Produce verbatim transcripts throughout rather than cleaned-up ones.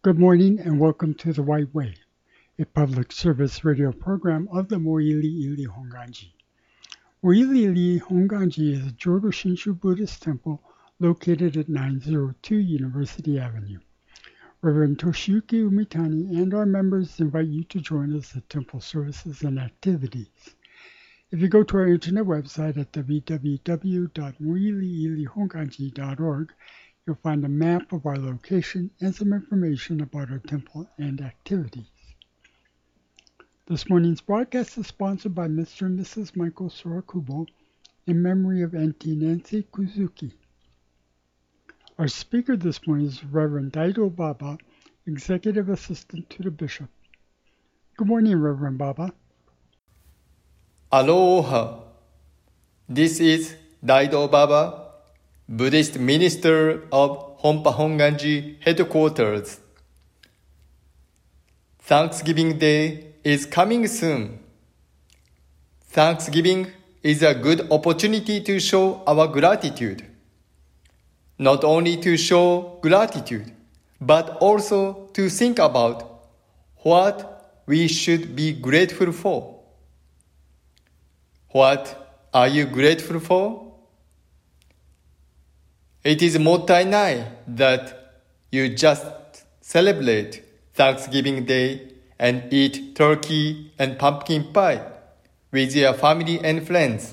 Good morning and welcome to The Right Way, a public service radio program of the Moili-Ili Honganji. Moili-Ili Honganji is a Jodo Shinshu Buddhist temple located at nine oh two University Avenue. Reverend Toshiyuki Umitani and our members invite you to join us at temple services and activities. If you go to our internet website at w w w dot moili ili honganji dot org, you'll find a map of our location and some information about our temple and activities. This morning's broadcast is sponsored by Mister and Missus Michael Sorakubo in memory of Auntie Nancy Kuzuki. Our speaker this morning is Reverend Daido Baba, Executive Assistant to the Bishop. Good morning, Reverend Baba. Aloha. This is Daido Baba, Buddhist minister of Honpa Honganji headquarters. Thanksgiving Day is coming soon. Thanksgiving is a good opportunity to show our gratitude. Not only to show gratitude, but also to think about what we should be grateful for. What are you grateful for? It is mottai that you just celebrate Thanksgiving Day and eat turkey and pumpkin pie with your family and friends.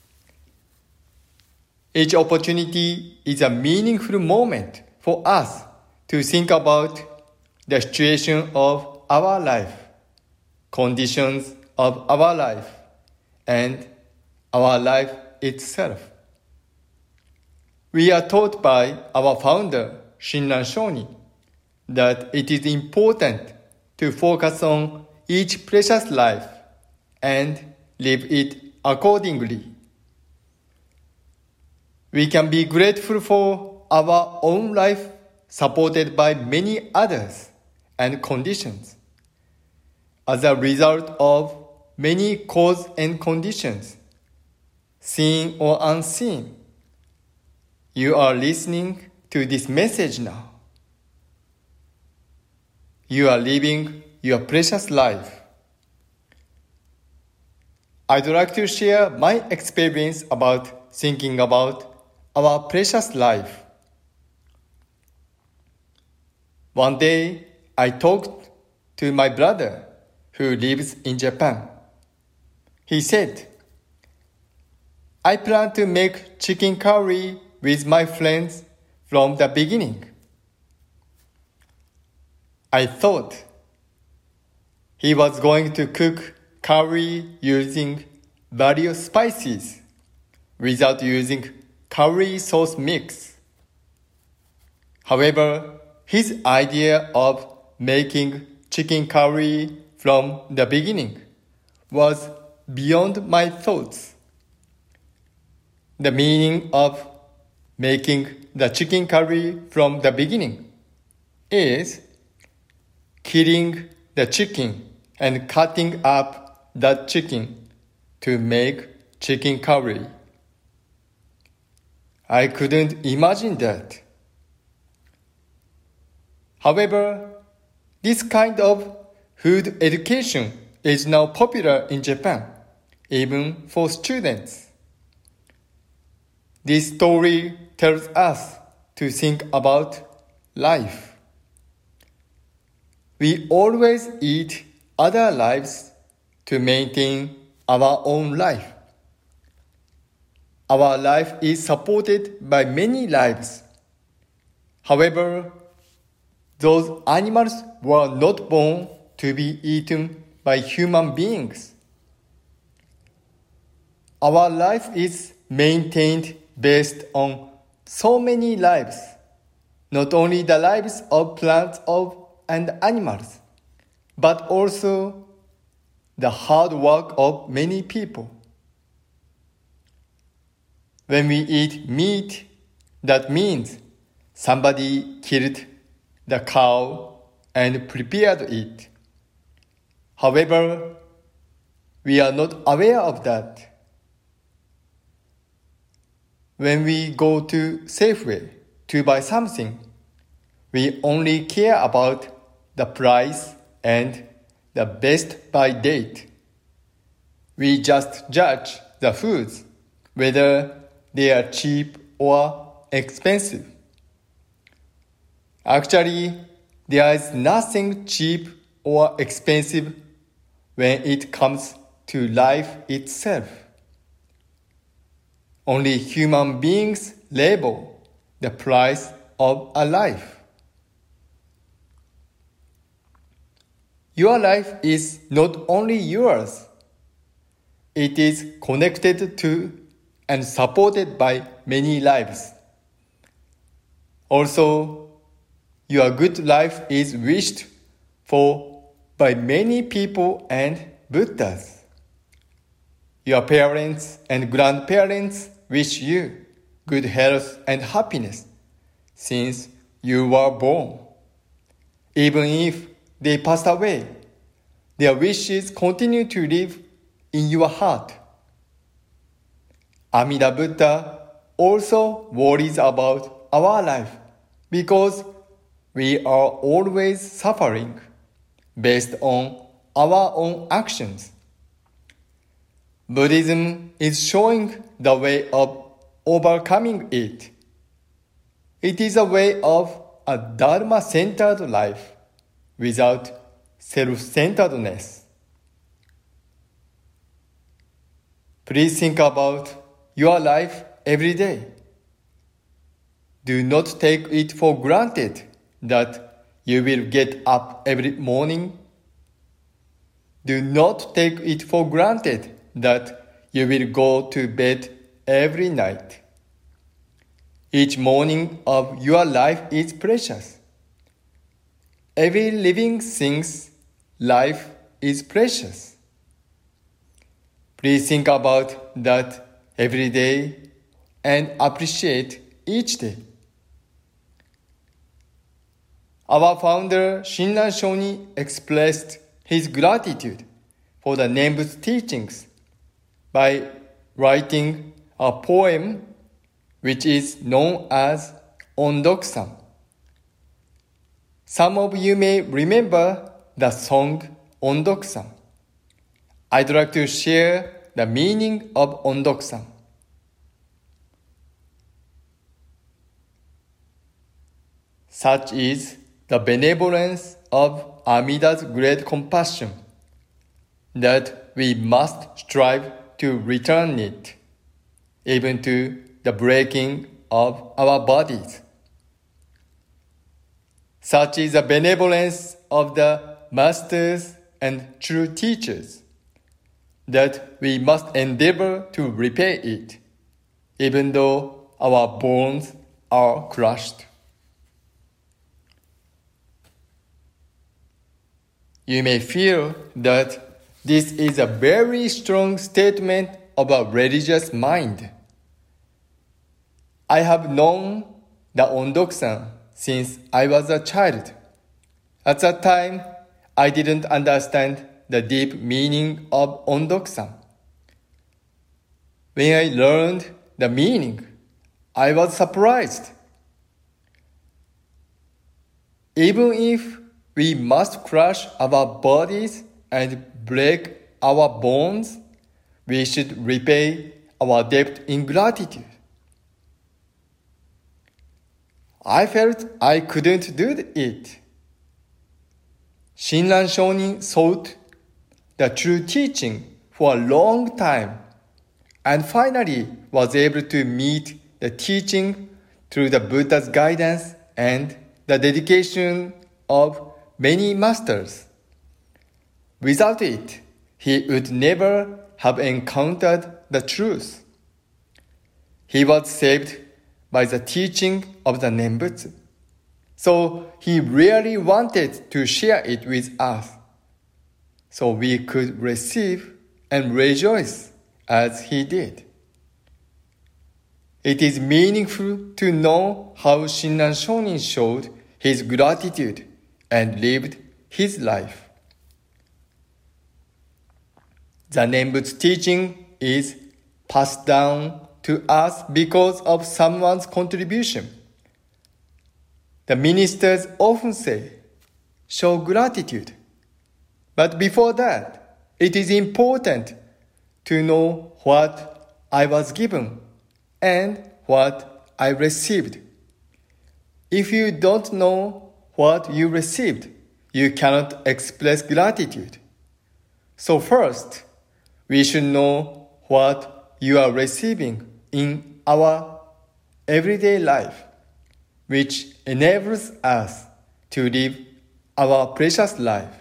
Each opportunity is a meaningful moment for us to think about the situation of our life, conditions of our life, and our life itself. We are taught by our founder, Shinran Shoni, that it is important to focus on each precious life and live it accordingly. We can be grateful for our own life supported by many others and conditions. As a result of many causes and conditions, seen or unseen, you are listening to this message now. You are living your precious life. I'd like to share my experience about thinking about our precious life. One day, I talked to my brother who lives in Japan. He said, I plan to make chicken curry with my friends from the beginning. I thought he was going to cook curry using various spices without using curry sauce mix. However, his idea of making chicken curry from the beginning was beyond my thoughts. The meaning of making the chicken curry from the beginning is killing the chicken and cutting up that chicken to make chicken curry. I couldn't imagine that. However, this kind of food education is now popular in Japan, even for students. This story tells us to think about life. We always eat other lives to maintain our own life. Our life is supported by many lives. However, those animals were not born to be eaten by human beings. Our life is maintained based on so many lives, not only the lives of plants of and animals, but also the hard work of many people. When we eat meat, that means somebody killed the cow and prepared it. However, we are not aware of that. When we go to Safeway to buy something, we only care about the price and the best by date. We just judge the foods, whether they are cheap or expensive. Actually, there is nothing cheap or expensive when it comes to life itself. Only human beings label the price of a life. Your life is not only yours, it is connected to and supported by many lives. Also, your good life is wished for by many people and Buddhas. Your parents and grandparents wish you good health and happiness since you were born. Even if they passed away, their wishes continue to live in your heart. Amida Buddha also worries about our life because we are always suffering based on our own actions. Buddhism is showing the way of overcoming it. It is a way of a Dharma-centered life without self-centeredness. Please think about your life every day. Do not take it for granted that you will get up every morning. Do not take it for granted that you will go to bed every night. Each morning of your life is precious. Every living thing's life is precious. Please think about that every day and appreciate each day. Our founder Shinran Shonin expressed his gratitude for the Nembutsu teachings by writing a poem which is known as Ondokusan. Some of you may remember the song Ondokusan. I'd like to share the meaning of Ondokusan. Such is the benevolence of Amida's great compassion that we must strive to return it, even to the breaking of our bodies. Such is the benevolence of the masters and true teachers that we must endeavor to repay it, even though our bones are crushed. You may feel that this is a very strong statement of a religious mind. I have known the Ondokusan since I was a child. At that time, I didn't understand the deep meaning of Ondokusan. When I learned the meaning, I was surprised. Even if we must crush our bodies and break our bones, we should repay our debt in gratitude. I felt I couldn't do it. Shinran Shonin sought the true teaching for a long time and finally was able to meet the teaching through the Buddha's guidance and the dedication of many masters. Without it, he would never have encountered the truth. He was saved by the teaching of the Nembutsu, so he really wanted to share it with us, so we could receive and rejoice as he did. It is meaningful to know how Shinran Shonin showed his gratitude and lived his life. The Nembutsu teaching is passed down to us because of someone's contribution. The ministers often say, show gratitude. But before that, it is important to know what I was given and what I received. If you don't know what you received, you cannot express gratitude. So first, we should know what you are receiving in our everyday life, which enables us to live our precious life.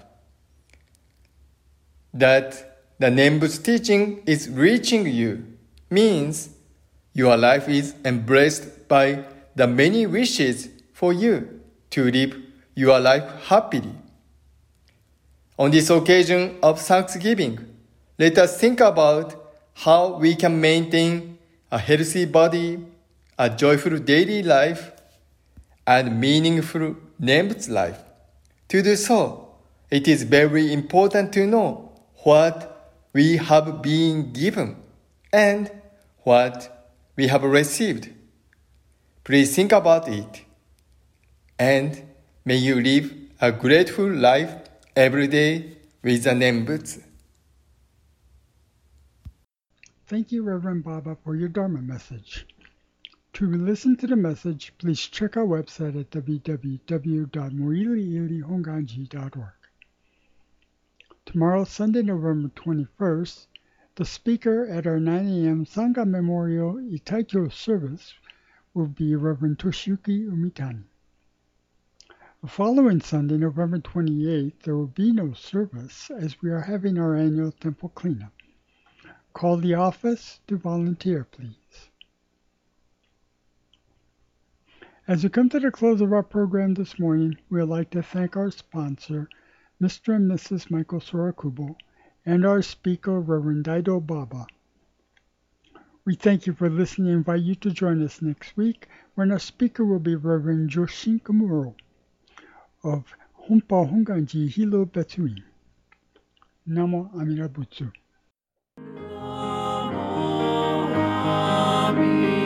That the Nembutsu teaching is reaching you means your life is embraced by the many wishes for you to live your life happily. On this occasion of Thanksgiving, let us think about how we can maintain a healthy body, a joyful daily life, and meaningful Nembutsu life. To do so, it is very important to know what we have been given and what we have received. Please think about it, and may you live a grateful life every day with the Nembutsu. Thank you, Reverend Baba, for your Dharma message. To listen to the message, please check our website at w w w dot moili ili honganji dot org. Tomorrow, Sunday, November twenty-first, the speaker at our nine a.m. Sangha Memorial Itaikyo service will be Reverend Toshiyuki Umitani. The following Sunday, November twenty-eighth, there will be no service as we are having our annual temple cleanup. Call the office to volunteer, please. As we come to the close of our program this morning, we would like to thank our sponsor, Mister and Missus Michael Sorakubo, and our speaker, Reverend Daido Baba. We thank you for listening and invite you to join us next week when our speaker will be Reverend Joshin Kamuro of Honpa Honganji Hilo Betsuin. Namo Amida Butsu.